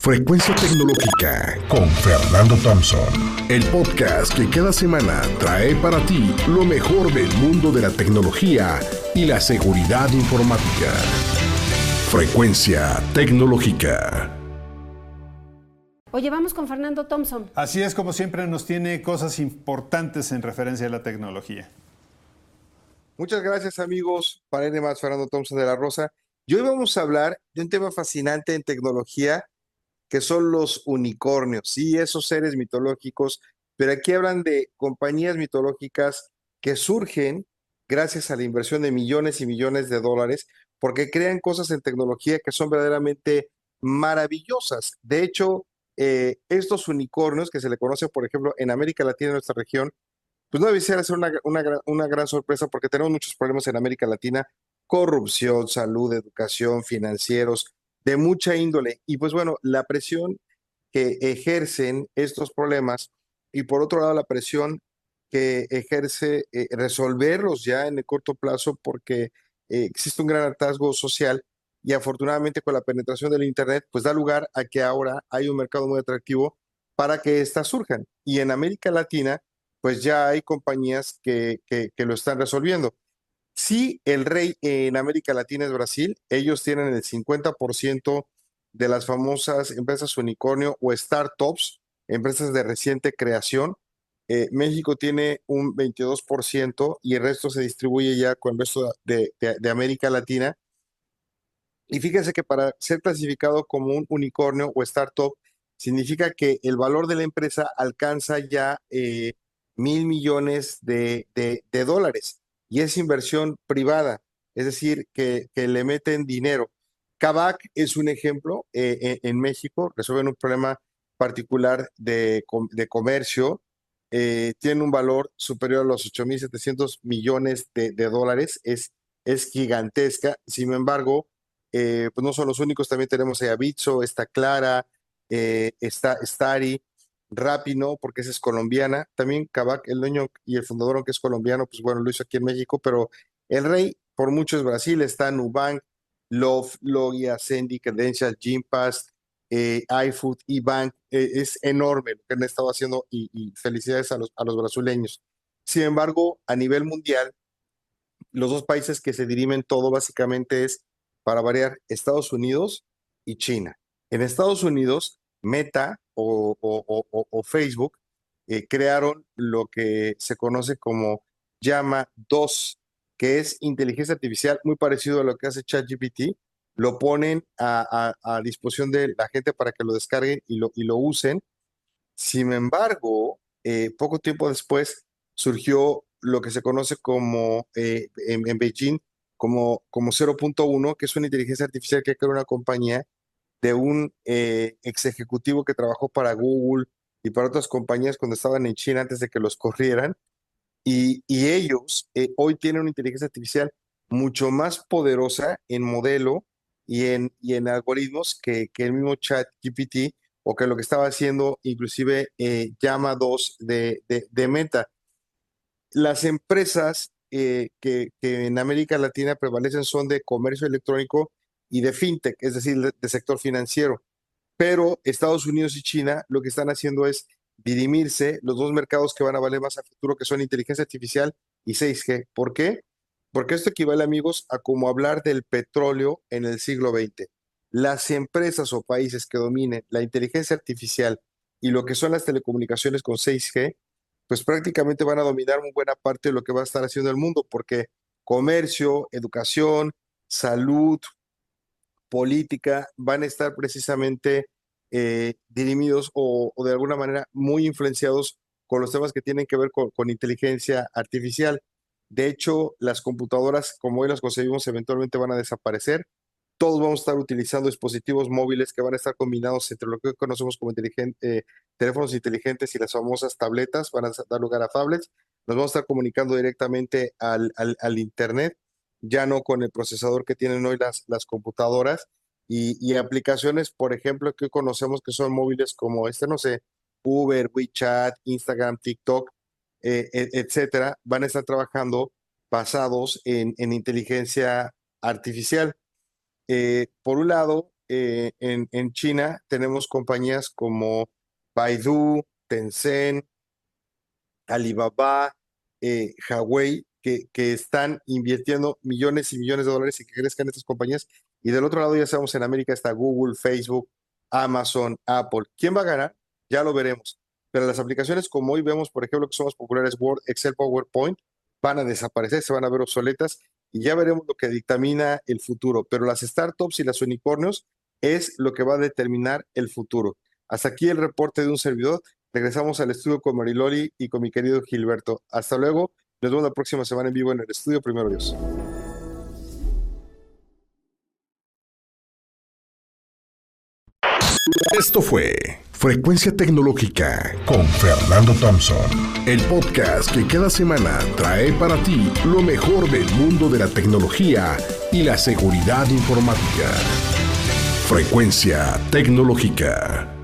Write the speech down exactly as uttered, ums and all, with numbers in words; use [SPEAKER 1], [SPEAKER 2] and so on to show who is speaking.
[SPEAKER 1] Frecuencia Tecnológica con Fernando Thompson, el podcast que cada semana trae para ti lo mejor del mundo de la tecnología y la seguridad informática. Frecuencia Tecnológica.
[SPEAKER 2] Oye, vamos con Fernando Thompson.
[SPEAKER 3] Así es, como siempre nos tiene cosas importantes en referencia a la tecnología.
[SPEAKER 4] Muchas gracias, amigos. Para ir más, Fernando Thompson de la Rosa. Y hoy vamos a hablar de un tema fascinante en tecnología, que son los unicornios, sí, esos seres mitológicos, pero aquí hablan de compañías mitológicas que surgen gracias a la inversión de millones y millones de dólares, porque crean cosas en tecnología que son verdaderamente maravillosas. De hecho, eh, estos unicornios que se le conoce, por ejemplo, en América Latina, en nuestra región, pues no debiera ser una, una, una gran sorpresa, porque tenemos muchos problemas en América Latina: corrupción, salud, educación, financieros, de mucha índole. Y pues bueno, la presión que ejercen estos problemas, y por otro lado la presión que ejerce eh, resolverlos ya en el corto plazo, porque eh, existe un gran hartazgo social, y afortunadamente con la penetración del Internet, pues da lugar a que ahora hay un mercado muy atractivo para que éstas surjan. Y en América Latina, pues ya hay compañías que, que, que lo están resolviendo. Sí, el rey en América Latina es Brasil. Ellos tienen el cincuenta por ciento de las famosas empresas unicornio o startups, empresas de reciente creación. Eh, México tiene un veintidós por ciento y el resto se distribuye ya con el resto de, de, de América Latina. Y fíjense que para ser clasificado como un unicornio o startup, significa que el valor de la empresa alcanza ya eh, mil millones de, de, de dólares. Y es inversión privada, es decir, que, que le meten dinero. Kavak es un ejemplo. Eh, en, en México resuelven un problema particular de, de comercio. Eh, tiene un valor superior a los ocho mil setecientos millones de, de dólares. Es, es gigantesca. Sin embargo, eh, pues no son los únicos. También tenemos a Bitso, está Clara, eh, está Stari, Rapino, porque esa es colombiana. También Kavak, el dueño y el fundador, aunque es colombiano, pues bueno, lo hizo aquí en México, pero el rey por mucho es Brasil. Está Nubank, Love, Logia, Sendy, Credential, Gympass, eh, iFood, eBank. Eh, es enorme lo que han estado haciendo, y, y felicidades a los, a los brasileños. Sin embargo, a nivel mundial, los dos países que se dirimen todo básicamente es, para variar, Estados Unidos y China. En Estados Unidos, Meta o, o, o, o Facebook eh, crearon lo que se conoce como Llama dos, que es inteligencia artificial muy parecido a lo que hace ChatGPT. Lo ponen a, a, a disposición de la gente para que lo descarguen y lo, y lo usen. Sin embargo, eh, poco tiempo después surgió lo que se conoce como eh, en, en Beijing como, como cero punto uno, que es una inteligencia artificial que creó una compañía de un eh, ex ejecutivo que trabajó para Google y para otras compañías cuando estaban en China antes de que los corrieran. Y, y ellos eh, hoy tienen una inteligencia artificial mucho más poderosa en modelo y en, y en algoritmos que, que el mismo ChatGPT, o que lo que estaba haciendo inclusive eh, Llama dos de, de, de Meta. Las empresas eh, que, que en América Latina prevalecen son de comercio electrónico y de fintech, es decir, de, de sector financiero. Pero Estados Unidos y China lo que están haciendo es dirimirse los dos mercados que van a valer más a futuro, que son inteligencia artificial y seis G. ¿Por qué? Porque esto equivale, amigos, a como hablar del petróleo en el siglo veinte. Las empresas o países que dominen la inteligencia artificial y lo que son las telecomunicaciones con seis G, pues prácticamente van a dominar muy buena parte de lo que va a estar haciendo el mundo, porque comercio, educación, salud, política van a estar precisamente eh, dirimidos o, o de alguna manera muy influenciados con los temas que tienen que ver con, con inteligencia artificial. De hecho, las computadoras, como hoy las concebimos, eventualmente van a desaparecer. Todos vamos a estar utilizando dispositivos móviles que van a estar combinados entre lo que hoy conocemos como inteligente, eh, teléfonos inteligentes y las famosas tabletas. Van a dar lugar a tablets. Nos vamos a estar comunicando directamente al, al, al Internet, ya no con el procesador que tienen hoy las, las computadoras. Y, y aplicaciones, por ejemplo, que hoy conocemos que son móviles, como este, no sé, Uber, WeChat, Instagram, TikTok, eh, et- etcétera, van a estar trabajando basados en, en inteligencia artificial. Eh, por un lado, eh, en, en China tenemos compañías como Baidu, Tencent, Alibaba, eh, Huawei, que, que están invirtiendo millones y millones de dólares en que crezcan estas compañías. Y del otro lado, ya sabemos, en América está Google, Facebook, Amazon, Apple. ¿Quién va a ganar? Ya lo veremos. Pero las aplicaciones como hoy vemos, por ejemplo, que son más populares, Word, Excel, PowerPoint, van a desaparecer, se van a ver obsoletas y ya veremos lo que dictamina el futuro. Pero las startups y las unicornios es lo que va a determinar el futuro. Hasta aquí el reporte de un servidor. Regresamos al estudio con Mariloli y con mi querido Gilberto. Hasta luego. Nos vemos la próxima semana en vivo en el estudio. Primero Dios.
[SPEAKER 1] Esto fue Frecuencia Tecnológica con Fernando Thompson, el podcast que cada semana trae para ti lo mejor del mundo de la tecnología y la seguridad informática. Frecuencia Tecnológica.